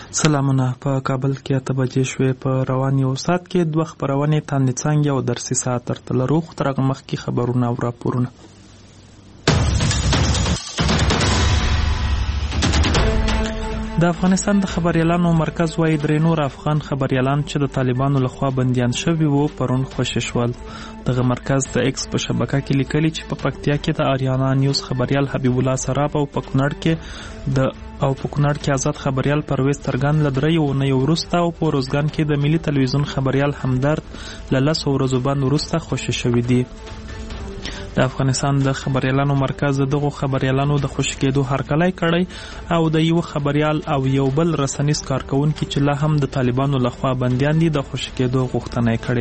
سلامونه. په کابل کې 8 بجې شوې. په روان یو ساعت کې 2 خبرونې تاندې څانګې او درسي ساعت ترته لرو. خو تر هغه مخکې خبرونه او راپورونه. د افغانستان د خبریالانو مرکز وايي 3 نور افغان خبریالان چې د طالبانو لخوا بندیان شوي وو پرون خوشي شول. دغه مرکز د ایکس په شبکه کې لیکلي چې په پکتیا کې د آریانا نیوز خبریال حبیب الله سراب او په کونړ کې آزاد خبریال پرویز ترګان له 3 اونیو وروسته او په روزګان کې د ملي تلویزیون خبریال همدرد له 10 ورځو باندې وروسته خوشي شوي دي. د افغانستان د خبریالانو مرکز دغه خبریالانو د خوشي کېدو هرکلی کړی او د یو خبریال او یو بل رسنیز کارکونکي چې لا هم د طالبانو لخوا بندیان دي د خوشي کېدو غوښتنه کړې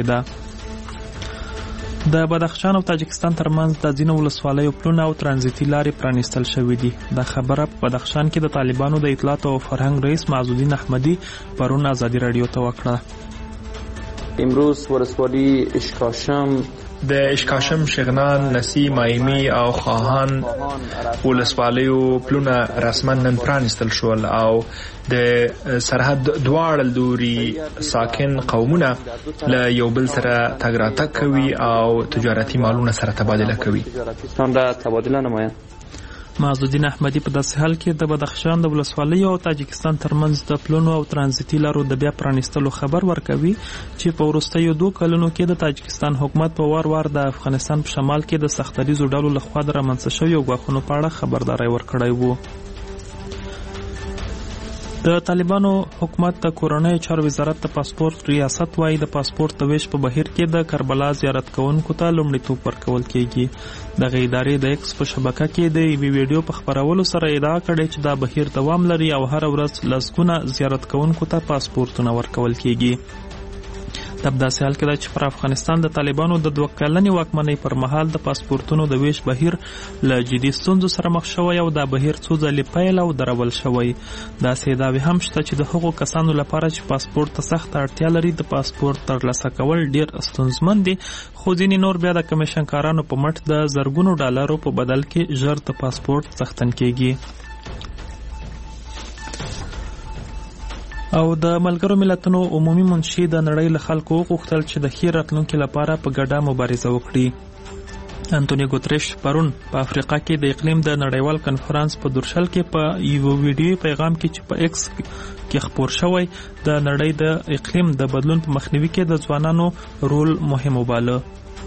ده. د بدخشان او تاجکستان ترمنځ د ځینو ولسوالیو پلونه او ترانزیتي لارې پرانیستل شوې دي. دا خبره په بدخشان کې د طالبانو د اطلاعات او فرهنګ رئیس معزالدین احمدی پرون ازادي رادیو ته وکړه. امروز ولسوالی اشکاشم د اشکاشم، شغنان، نسی، مایمی او خواهان ولسوالیو پلونه رسما نن پرانیستل شول او د سرحد دواړه لوري ساکن قومونه له یو بل سره تګ راتګ کوي او تجارتي مالونه سره تبادله کوي. معزالدین احمدی په داسې حال کې د بدخشان د ولسوالیو او تاجکستان ترمنځ د پلونو او ترانزیتي لارو د بیا پرانیستلو خبر ورکوي چې په وروستیو 2 کلونو کې د تاجکستان حکومت په وار د افغانستان په شمال کې د سختدریزو ډلو لخوا د رامنځته شویو ګواښونو په اړه خبرداری ورکړی وو. د طالبانو حکومت د کورنۍ چارو وزارت د پاسپورت ریاست وايي د پاسپورت د ویش په بهیر کې د کربلا زیارت کوونکو ته لومړیتوب ورکول کیږي. دغه ادارې د ایکس په شبکه کې د یوې ویډیو په خپرولو سره ادعا کړې چې دا بهیر دوام لري او هر ورځ لسګونه زیارت کوونکو ته پاسپورتونه ورکول کیږي. د داسې حال کې چې پر افغانستان د طالبانو د 2 کلنې واکمنۍ پر مهال د پاسپورتونو د ویش بهیر له جدي ستونزو سره مخ شوی او دا بهیر څو ځلې پیل او درول شوی. داسې ادعاوې هم شته چې د هغو کسانو لپاره چې پاسپورت ته سخت اړتیا لري د پاسپورت ترلاسه کول ډیر ستونزمن دي، خو ځینې نور بیا د کمیشنکارانو په مټ د زرګونو ډالرو په بدل کې ژر د پاسپورت څښتن کیږي. او د ملګرو ملتونو عمومي منشي د نړۍ له خلکو وغوښتل چې د ښې راتلونکي لپاره په ګډه مبارزه وکړي. انټونیو ګوتریش پرون په افریقا کې د اقلیم د نړیوال کنفرانس په دورشل کې په یو ویډیوي پیغام کې چې په ایکس کې خپور شوی د نړۍ د اقلیم د بدلون په مخنیوي کې د ځوانانو رول مهم وباله.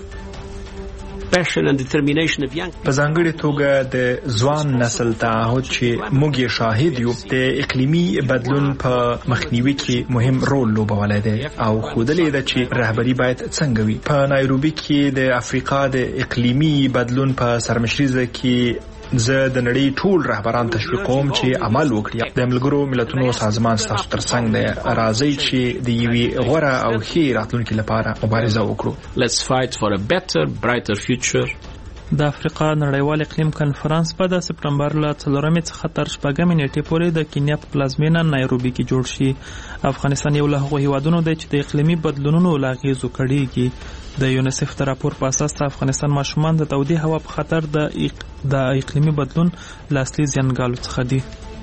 په ځانګړې توګه د ځوان نسل تعهد چې موږ یې شاهد یو د اقلیمي بدلون په مخنیوي کې مهم رول لوبولی دی او ښودلې ده چې رهبري باید څنګه وي. په نایروبي کې د افریقا د اقلیمي بدلون په سرمشریزه کې زه د نړۍ ټول رهبران تشویقوم چې عمل وکړي. د ملګرو ملتونو سازمان ستاسو ترڅنګ دی. راځئ چې د یوې غوره او ښې راتلونکي لپاره مبارزه وکړو. Let's fight for a better, brighter future. د افریقا نړیوال اقلیم کنفرانس په د سپتمبر له 4 څخه تر 6 نیټې پورې د کینیا په پلازمینه نایروبي کې جوړ شي. افغانستان یو له هغو هیوادونو دی چې د اقلیمي بدلونونو له اغېزو کړېږي. د یونیسف د راپور په اساس د افغانستان ماشومان د تودې هوا په خطر د اقلیمي بدلون له اصلي زیانګالو څخه دي.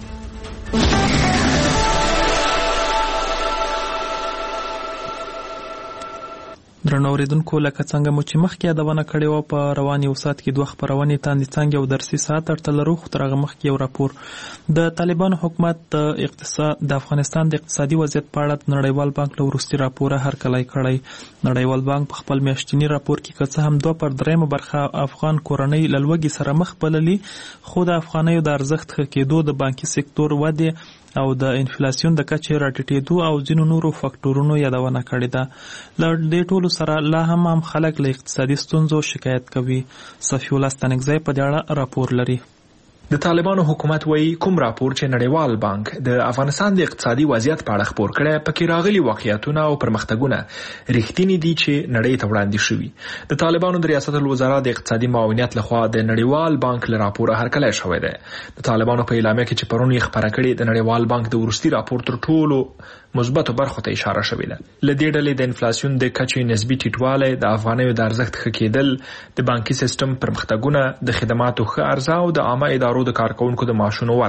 درنو اوریدونکو، لکه څنګه مو چې مخکې یادونه کړې وه، په روان یو ساعت کې 2 خپرونې تاندې څانګې او درسي ساعت ورته لرو. خو تر هغه مخکې یو راپور. د طالبانو حکومت د افغانستان د اقتصادي وضعیت په اړه د نړیوال بانک له وروستي راپوره هرکلی کړی. نړیوال بانک په خپل میاشتني راپور کې که څه هم 2/3 برخه افغان کورنۍ له لوږې سره مخ بللي، خو د افغانیو د ارزښت ښه کېدو، د بانکي سکتور ودې او د انفلاسیون د کچې راټیټېدو او ځینو نورو فکټورونو یادونه کړې ده. له دې ټولو سره لا هم خلک له اقتصادي ستونزو شکایت کوي. صفی الله ستانکزی په دې اړه راپور لري. د طالبانو حکومت وایي کوم راپور چې نړیوال بانک د افغانستان د اقتصادي وضعیت په اړه خپور کړی پکې راغلي واقعیتونه او پرمختګونه رښتینی دي چې نړۍ ته وړاندې شوي. د طالبانو د ریاست الوزرا د اقتصادي معاونیت لخوا د نړیوال بانک له راپوره هرکلی شوی دی. د طالبانو په اعلامیه کې چې پرون یې خپره کړې د نړیوال بانک د وروستي راپور تر ټولو مثبتو برخو ته اشاره شوې ده. له دې ډلې د انفلاسیون د کچې نسبي ټیټوالی، د افغانیو د ارزښت ښه کېدل، د بانکي سیستم پرمختګونه، د خدماتو ښه عرضه او د عامه ادارو د کارکونکو د معاشونو ورکړه.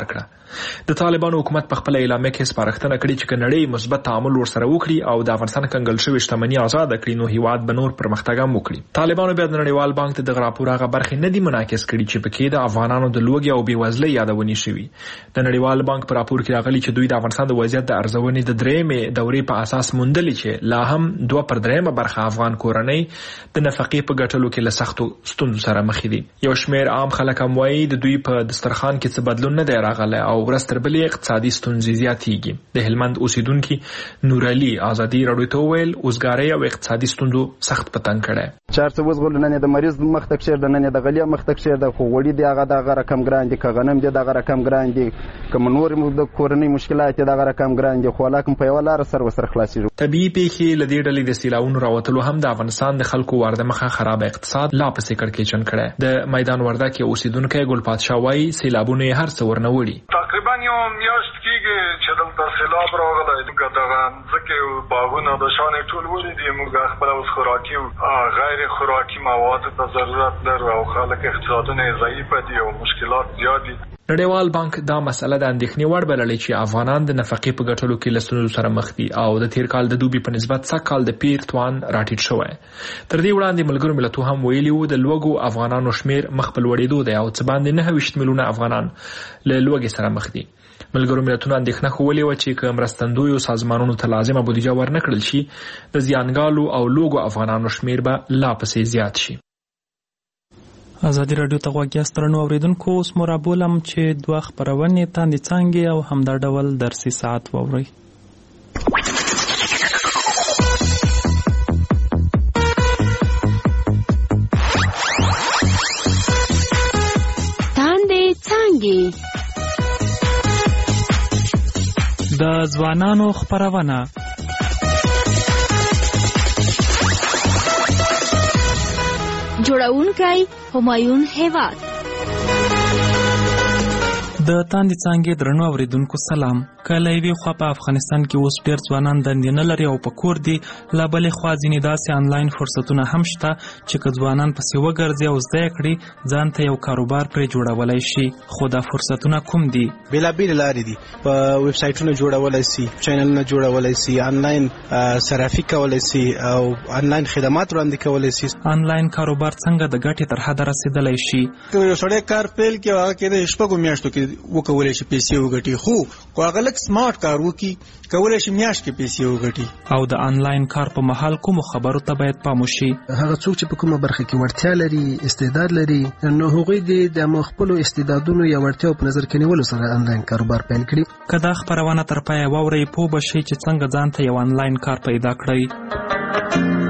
د طالبانو حکومت په خپل اعلامیه کې سپارښتنه کړې چې نړۍ مثبت تعامل ورسره وکړي او د افغانستان کنګل شوی شتمنۍ آزاد کړي نو هیواد به نور پرمختګ هم وکړي. طالبانو بیا د نړیوال بانک د راپور هغه برخې نه دي منعکس کړي چې پکې د افغانانو د لوږې او بېوزلۍ یادونې شوي. د نړیوال بانک په راپور کې راغلي چې دوی د افغانستان د وضعیت د ارزونې د درېیمې دورې په اساس موندلي چې لا هم 2/3 برخه افغان کورنۍ د نفقې په ګټلو کې له سختو ستونزو سره مخ دي. یو شمېر عام خلک هم وایي د دوی په دسترخوان کې څه بدلون نه دی راغلی او ورځ تر بلې اقتصادي ستونزې زیاتېږي. د هلمند اوسیدونکي نور علي ازادي راډیو ته وویل اوسګارۍ او اقتصادي ستونزو سخت په تنګ کړی. چارڅه وزغول نن د مریض مخ تک شیر د نن د غلیا مخ تک شیر د خو وړي دی هغه د رقم ګران دي کغنم دی د رقم ګران دي کوم نور د کورنۍ مشکلات د رقم ګران دي خو لکه په یو لار سر وسر خلاصي. طبيعي پیښې لدې ډلې د سیلاونو راوتلو هم د افغانستان د خلکو ورده مخه خراب اقتصاد لا پسې کړکېچن کړی. د میدان وردګ کې اوسیدونکو ګل پادشاه وايي سیلابونه هر څه ورنوړي. تقریبا یو میاشت کېږي چې دلته سیلاب راغلی دغه ځکه باغونه د شانې ټول ولې دي موږ خپل اوس خوراکي غیر خوراکي مواد ته ضرورت لرو او خلک اقتصادونه ضعیف دي او مشکلات زیات دي. نړیوال بانک دا مسله د اندېښنې وړ بللې چې افغانان د نفقې په ګټلو کې له ستونزو سره مخ دي او د تیر کال د دوبي په نسبت سږ کال د پیر توان راټیټ شوی. تر دې وړاندې ملګرو ملتونو هم ویلي وو د لوږو افغانانو شمیر مخ په لوړېدو دی او څه باندې 29 میلیونه افغانان له لوږې سره مخ دي. ملګرو ملتونو اندېښنه ښولې وه چې که مرستندویو سازمانونو ته لازمه بودیجه ورنکړل شي د زیانګالو او لوږو افغانانو شمیر به لا پسې زیات شي. ازادي راډیو ته غوږ یاست درنو اوریدونکو. اوس مو رابولم چې دوه خپرونې تاندې څانګې او همدا ډول درسي ساعت واورئ. تاندې څانګې د ځوانانو خپرونه جوړونکی همایون هیواد. د تاندې څانګې درنو اوریدونکو سلام. که له یوې خوا په افغانستان کې اوس ډېر ځوانان دندې نه لري او په کور دي، له بلې خوا ځینې داسې آنلاین فرصتونه هم شته چې که ځوانان پسې وګرځي او زده یې کړي ځان ته یو کاروبار پرې جوړولی شي. خو دا فرصتونه کوم دي؟ بېلابېلې لارې دي. په ویب سایټونه جوړولی سي، چینلونه جوړولی سي، آنلاین صرافي کولی سي او آنلاین خدمات وړاندې کولی سي. آنلاین کاروبار څنګه د ګټې تر حده رسېدلی شي؟ که یو سړی کار پیل کړي هغه کې د شپږو میاشتو کې وکولی شي پیسې وګټي، خو هغه لږ سمارټ کار وکړي کولی شي میاشت کې پیسې وګټي. او د آنلاین کار په مهال کومو خبرو ته باید پام وشي؟ هغه څوک چې په کومه برخه کې وړتیا لري، استعداد لري، نو هغوی د خپلو استعدادونو یا وړتیاو په نظر کې نیولو سره آنلاین کاروبار پیل کړي. که دا خپرونه تر پایه واورئ پوه به شئ چې څنګه ځان ته یو آنلاین کار پیدا کړئ.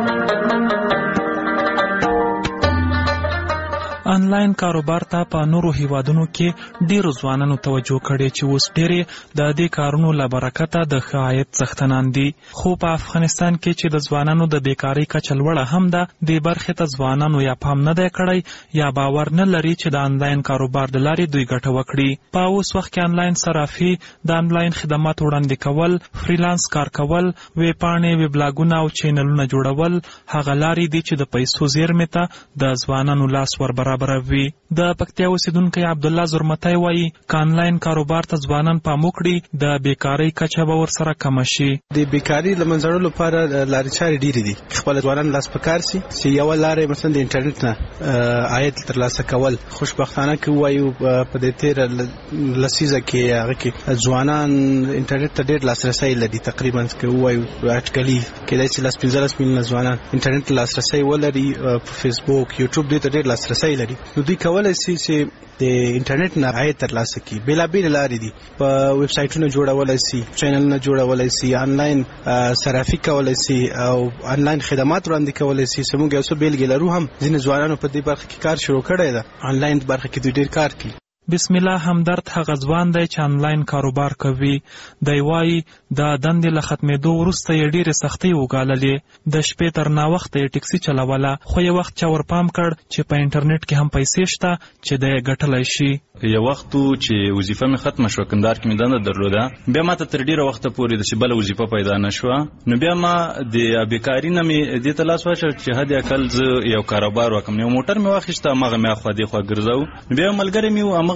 آنلاین کاروبار ته په نورو هیوادونو کې ډیرو ځوانانو توجه کړې چې اوس ډېرې د دې کارونو له برکته د ښه عاید څښتنان دي. خو په افغانستان کې چې د ځوانانو د بیکارۍ کچه لوړه هم ده، دې برخې ته ځوانانو یا پام نه دی کړی یا باور نه لري چې د آنلاین کاروبار د لارې دوی ګټه وکړي. په اوس وخت کې آنلاین صرافي، د آنلاین خدمات وړاندې کول، فریلانس کار کول، ویب پاڼې، ویب لاګونه او چینلونه جوړول هغه لارې دي چې د پیسو زیرمې ته د ځوانانو لاس ور برابروي. د پکتیا اوسیدونکی عبدالله زرمتی وایي که آنلاین کاروبار ته ځوانان پام وکړي د بیکارۍ کچه به ورسره کمه شي. د بیکارۍ له منځه وړلو لپاره لارې چارې ډېرې دي. خپل ځوانان لاس په کار سي چې یوه لاره یې مثلا د انټرنیټ نه عاید ترلاسه کول. خوشبختانه که ووایو په دې تېره لسیزه کې هغه کې ځوانان انټرنیټ ته ډېر لاسرسی لري. تقریبا که ووایو اټکلي کېدای شي 15 میلیونه ځوانان انټرنیټ ته لاسرسی ولري. په فیسبوک، یوټیوب دې ته ډېر لاسرسی لري. نو دوی کولی شي چې د انټرنیټ نه عاید ترلاسه کړي. بېلابېلې لارې دي. په ویب سایټونه جوړولی شي، چینلونه جوړولی شي، آنلاین صرافي کولی شي او آنلاین خدمات وړاندې کولی شي. زموږ یو څه بیلګې لرو هم ځینې ځوانانو په دې برخه کې کار شروع کړی ده. آنلاین برخه کې دوی ډېر کار کوي. بسم الله همدرد هغه ځوان دی چې آنلاین کاروبار کوي. دی وایي د دندې له ختمېدو وروسته یې ډېرې سختۍ وګاللې. د شپې تر ناوخته یې ټکسي چلوله، خو یو وخت چا ورپام کړ چې په انټرنیټ کې هم پیسې شته چې دی یې ګټلی شي. یو وخت چې وظیفه مې ختمه شوه، کندهار کې مې دنده درلوده، بیا ماته تر ډېره وخته پورې داسې بله وظیفه پیدا نه شوه. نو بیا ما د بیکاري نه مې دې ته لاس واچوه چې حد اقل زه یو کاروبار وکړم. یو موټر مې واخیسته، هماغه مې اخوا دېخوا ګرځو. بیا یو ملګری مې و، همغه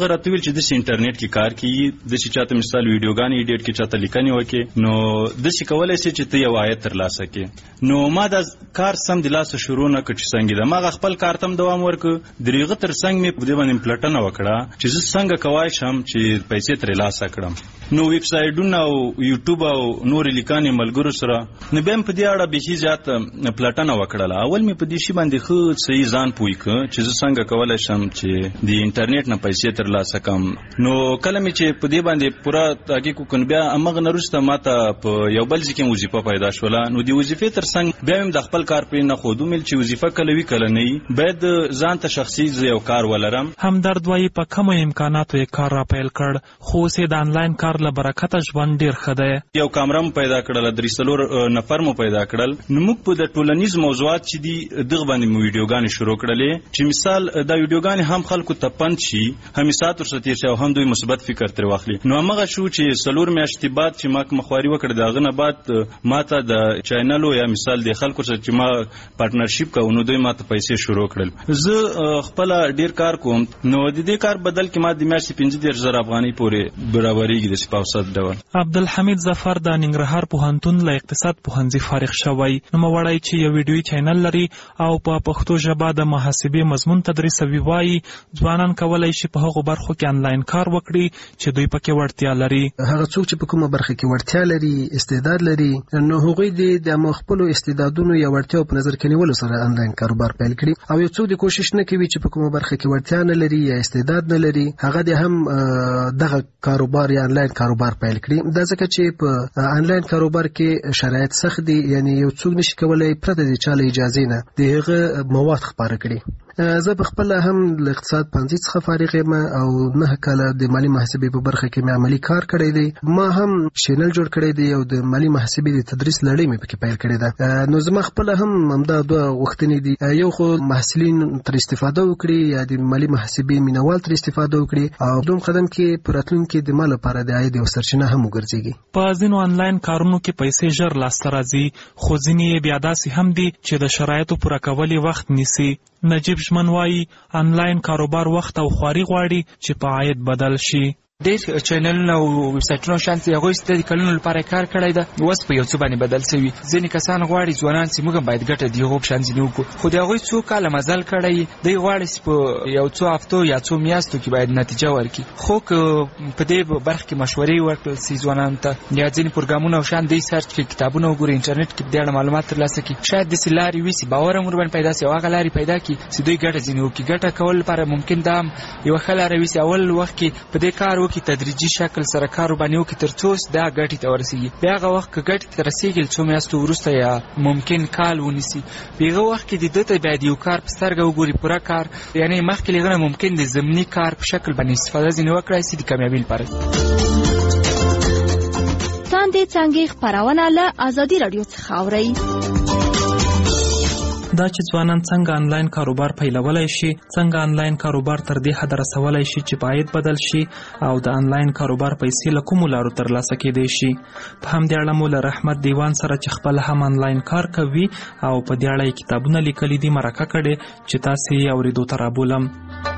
هغه راته ویل چې د انټرنیټ کې کار کوي د چې چاته مثال ویډیوګان ایډیټ کې چاته لیکنې وکړي نو د چې کولای شي چې ته یو آیت ترلاسه کړې نو ما دا کار سم د لاسه شروع نه کړ چې څنګه ده ما خپل کار تم دوام ورکړ دریغه تر څنګه مې په دې باندې پلټنه وکړه چې زه څنګه کوای شم چې پیسې ترلاسه کړم نو ویب سایټونه او یوټیوب او نور لیکانې ملګرو سره نو بیا په دې اړه به زیات پلټنه وکړه اول مې په دې شی باندې خو صحیح ځان پوي ک چې زه څنګه کولای شم چې د انټرنیټ نه پیسې ترلاسه کړم نو کله مې چې په دې باندې پورا تحقیق وکړ بیا امغه نرسته ماته په یو بل ځکه وظیفه پیدا شوله نو د وظیفې ترڅنګ بیا هم د خپل کار په نه خودو مل چې وظیفه کله وی کله نه باید ځان ته شخصي یو کار ولرم همدرد وایي په کوم امکاناتو یې کار را پیل کړ خو سه د انلاین کار له برکته ژوند ډیر ښه دی یو کامره پیدا کړل درې څلور نفر مو پیدا کړل نو موږ په د ټولنیز موضوعات چې دي دغه باندې مو ویډیوګانې شروع کړلې چې مثال دا ویډیوګانې هم خلکو ته پند شي هم سات ورسته شي او هم دوی مثبت فکر تر واخلي نو هغه شو چې څلور میاشتې بعد چې ما مخواري وکړ داغه نه بعد ماته د چینل یا مثال د خلکو سره چې ما پارتنرشپ کوو نو دوی ماته پیسې شروع کړل زه خپل ډیر کار کوم نو د دې کار بدل کې ما د میاشتې 15000 افغانۍ پورې برابرېږي د سپاوسات ډول عبدالحمید ظفر د ننګرهار پوهنتون له اقتصاد پوهنځي فارغ شوی نو موړی چې یو ویډیوي چینل لري او په پښتو ژبه د محاسبې مضمون تدریسوي وایي ځوانان کولای شي په هغو برخو کې انلاین کار وکړي چې دوی پکې وړتیا لري هغه څوک چې په کومه برخه کې وړتیا لري استعداد لري نو هغوی د خپل استعدادونو یا وړتیاو په نظر کې نیولو سره انلاین کاروبار پیل کړي او یو څوک د کوشش نه کوي چې په کومه برخه کې وړتیا نه لري یا استعداد نه لري هغه د هم دغه کاروبار یا انلاین کاروبار پیل کړي دا ځکه چې په انلاین کاروبار کې شرایط سخت دي یعنی یو څوک نشي کولای پرته د چاله اجازه نه دغه مواد خبره کړي زه په خپل هم له اقتصاد پوهنځي څخه فارغ یم او 9 کاله د مالی محاسبې په برخه کې مې عملی کار کړی دی ما هم چینل جوړ کړی دی او د مالی محاسبې د تدریس لړۍ مې پکې پیل کړې ده نو زما خپل هم همدا دوه غوښتنې دي یو خو محصلین تر استفاده وکړي یا د مالی محاسبې مینوال تر استفاده وکړي او دوم قدم کې پر راتلونکي د مال لپاره د عاید او سرچینه هم وګرځيږي په ځینو انلاین کارونو کې پیسې ژر لاسته راځي خو ځینې بیا داسې هم دي چې د شرایطو پوره کولو وخت نیسي نجیب ژمن وایي انلاین کاروبار وخت او خواري غواړي چې په عاید بدل شي ډېر چینلونه او ویب سایټونه شانتي هغوی د کلونو لپاره کار کړی ده اوس په یو څه باندې بدل شوي ځینې کسان غواړي ځوانان چې موږ هم باید ګټه د هغو په شان ځینې وکړو خو د هغوی څو کاله مزل کړی دوی غواړي چې په یو څو هفتو یا څو میاشتو کې باید نتیجه ورکړي خو که په دې برخه کې مشورې ورکړل شي ځوانانو ته یا ځینې پروګرامونه او شان دی سرچ کړي کتابونه وګوري انټرنیټ کې د اړه معلومات ترلاسه کړي شاید داسې لارې وي چې باور هم ورباندې پیدا شي او هغه لارې پیدا کړي چې دوی ګټه ځینې وکړي ګټه کول لپاره ممکن دا یوه ښه لاره وي چې اول وخت کې په دې کار وکړي تدریجي شکل سره کار باندې وکړي تر څو دا ګټې ته ورسېږي بیا هغه وخت که ګټې ته رسېږي څو میاشتو وروسته یا ممکن کال ونیسي په هغه وخت کې د ده ته باید یو کار په سترګه وګوري پوره کار یعنې مخکې له هغه نه ممکن د ضمني کار په شکل باندې استفاده ځینې وکړای شي د کامیابۍ لپاره تاندې څانګې خپرونه له ازادي راډیو څخه اورئ دا چې ځوانان څنګه انلاین کاروبار پیلولای شي څنګه انلاین کاروبار تر دې حد رسولای شي چې عاید بدل شي او د انلاین کاروبار پیسې له کومو لارو ترلاسه کېدای شي په همدې اړه مو له رحمت دیوان سره چې خپل هم انلاین کار کوي او په دې اړه کتابونه لیکلي دي مرکه کړې چې تاسو یې اورېدو ته رابولم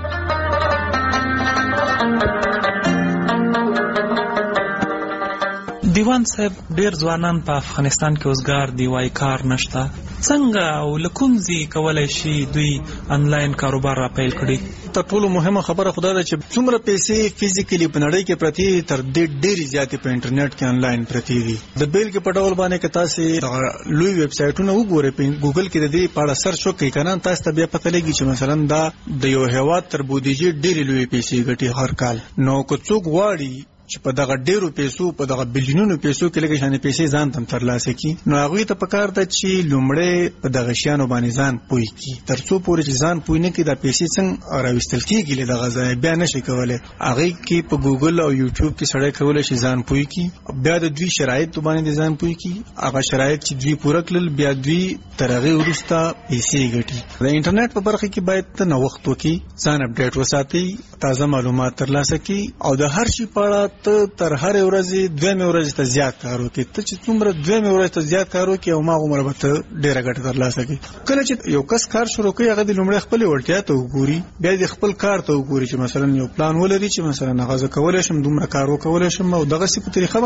دیوان صاحب ډیر ځوانان په افغانستان کې اوسګار دی وای کار نشته څنګه او لکومزي کولای شي دوی انلاین کاروبار را پیل کړي تر ټولو مهمه خبره خدا ده چې څومره پیسې فزیکلی په نړۍ کې پرتی تر دې ډېری زیاتې په انټرنیټ کې انلاین پرتی دي د بیل کې په ډول باندې که تاسو لوی ویب سایټونه وګورئ په ګوګل کې د دې په اړه سرچ وکړئ کنه تاسو ته بیا پته لګي چې مثلا دا د یو هیواد تر بودیجې ډېری لوی پیسې ګټي هر کال نو که څوک غواړي چې په دغه ډیرو پیسو په دغه بلیونونو پیسو کې لګي شانې پیسې ځان تم ترلاسه کی نو هغه ته پکار ده چې لومړی په دغه شیانو باندې ځان پوي کی ترڅو پورې چې ځان پوي نه کی د پیسې څنګه راوستل کیږي له دغه ځای بیا نشي کولای هغه کې په ګوګل او یوټیوب کې سړی کولای شي ځان پوي کی بیا د دوی شرایط باندې ځان پوي کی هغه شرایط چې دوی پوره کړل بیا دوی ترغه ورسته پیسې ګټي د انټرنیټ په برخه کې باید ته نو وخت وکي ځان اپډیټ وساتي تازه معلومات ترلاسه کی او د هر شي په اړه ته تر هر ورځې دوه ورځې ته زیات کار وکړي. ته چې څومره دوه ورځې ته زیات کار وکړي او ما عمر به ته ډیره ګټه ترلاسه کړي. کله چې یو کس کار شروع کوي هغه د لومړی خپل وړتیا ته وګوري، بیا د خپل کار ته وګوري چې مثلا یو پلان ولري چې مثلا هغه کولای شم دومره کار وکولای شم او دغه څه په طریقه